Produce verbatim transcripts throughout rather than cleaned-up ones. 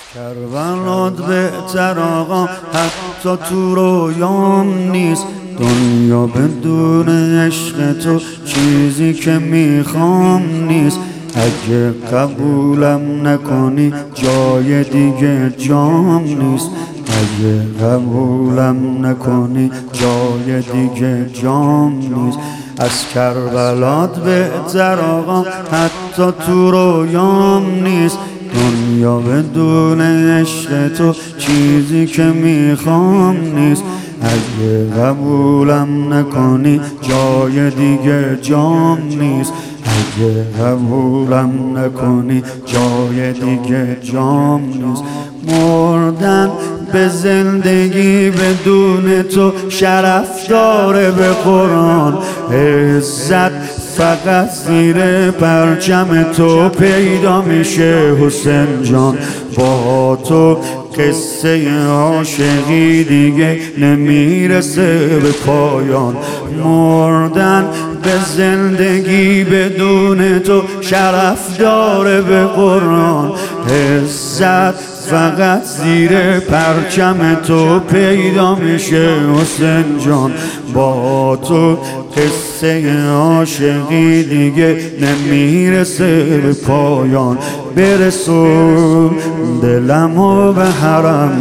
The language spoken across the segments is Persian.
کربلات بهتر آقا حتی تو رویام نیست. دنیا بدون عشق تو چیزی که میخوام نیست. اگه قبولم نکنی جای دیگه جام نیست. اگه قبولم نکنی جای دیگه جام نیست. از کربلات بهتر آقا حتی تو رویام نیست. دنیا بدون عشق تو چیزی که میخوام نیست. اگه قبولم نکنی جای دیگه جام نیست. اگه قبولم نکنی جای دیگه جام نیست. مردن به زندگی بدون تو شرف داره به قرآن. عزت فقط زیر پرچم تو پیدا میشه حسین جان. با تو قصه عاشقی دیگه نمیرسه به پایان. مردن به زندگی بدون تو شرف داره به قرآن. عزت فقط زیر پرچم تو پیدا میشه حسین جان. با تو قصه عاشقی دیگه نمیرسه به پایان. برسون دلمو به حرم،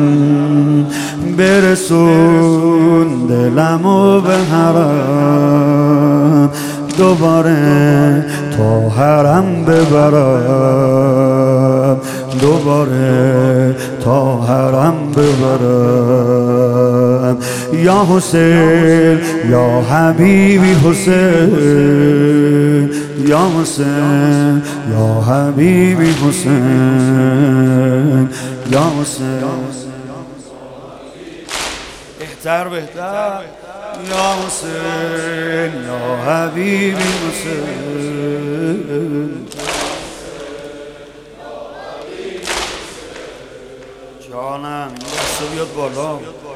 برسون دلمو به حرم. دوباره تا حرم ببرم، دوباره تا حرم ببرم. یا حسین یا حبیبی حسین، یا حسین یا حبیبی حسین، یا حسین بهتر بهتر. یا حسین یا حبیبی حسین. جانم دست بیاد بالا.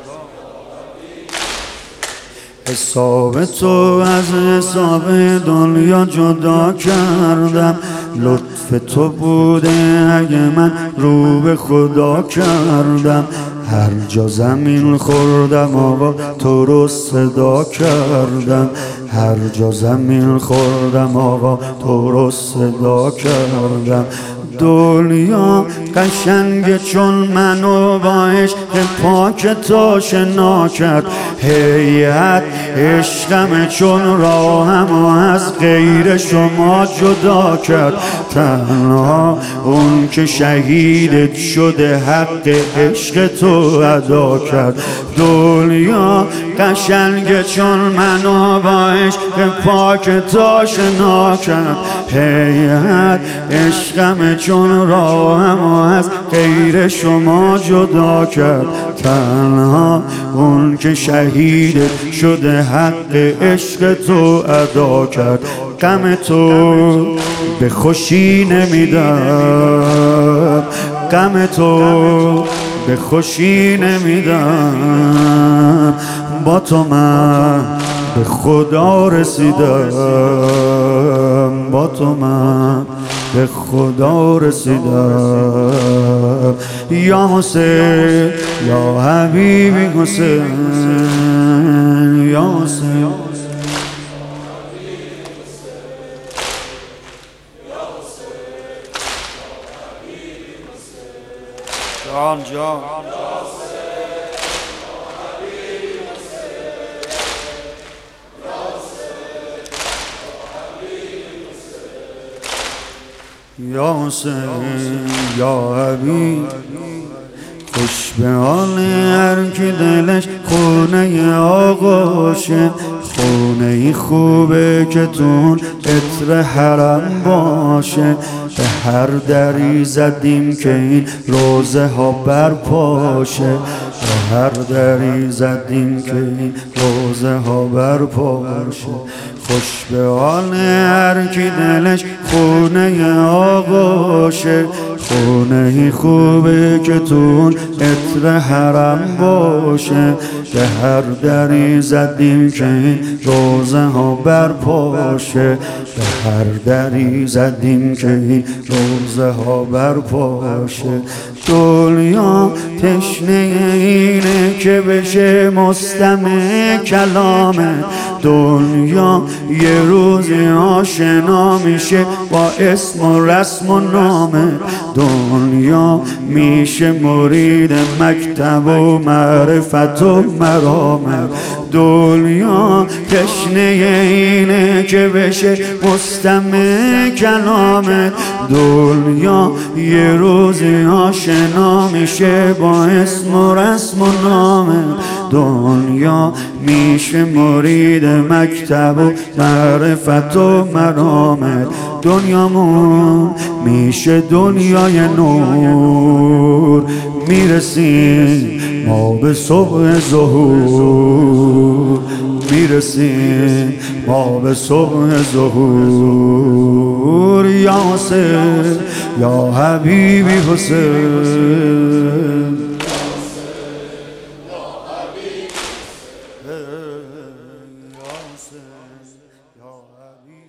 حساب تو از حساب دنیا جدا کردم. لطف تو بوده اگه من رو به خدا کردم. هر جا زمین خوردم آقا تو رو صدا کردم. هر جا زمین خوردم آقا تو رو صدا کردم. دنیا قشنگه چون منو با عشق پاک تو شنا کرد. هیئت عشقم چون راهم از غیر شما جدا کرد. تنها اون که شهیدت شده حق عشق تو ادا کرد. دنیا قشنگه چون منو با عشق پاک تو شنا کرد. هیئت عشقم چون راهم از غیر شما جدا کرد. تنها اون که شهیدت شده حق عشق تو ادا کرد. غم تو به خوشی نمیدم، غم تو به خوشی نمیدم. با تو من به خدا رسیدم، با تو من به خدا رسیدم. یا حسین یا حبیبی حسین، یا حسین جان جان. یا حسین یا حبیب خوش به حال هر کی دلش خونه آغاشه. خونه خوبه که تون عطر حرم باشه. به هر دری زدیم که این روزه ها برپاشه. به هر دری زدیم که این روزه ها برپاشه. خوش به حال هر کی دلش خونه آغاشه. خونه خوبه که تون عطر حرم باشه، به هر دری زدیم که این روزه ها برپاشه، به هر دری زدیم که این روزه ها برپاشه. دنیا تشنه اینه که بشه مستمع کلامه، دنیا یه روزی آشنا میشه با اسم و رسم و نامه، دنیا میشه مرید مکتب و معرفت و مرامه، دنیا تشنه اینه که بشه مستمع کلامه، دنیا یه روزی آشنا میشه با اسم و رسم و نامه، دنیا میشه مرید مکتب و معرفت و مرامه، دنیامون میشه دنیای نور، میرسیم ما به صبح ظهور، میرسیم ما به صبح ظهور. یا حسین یا حبیبی حسین، یا حسین یا حبیبی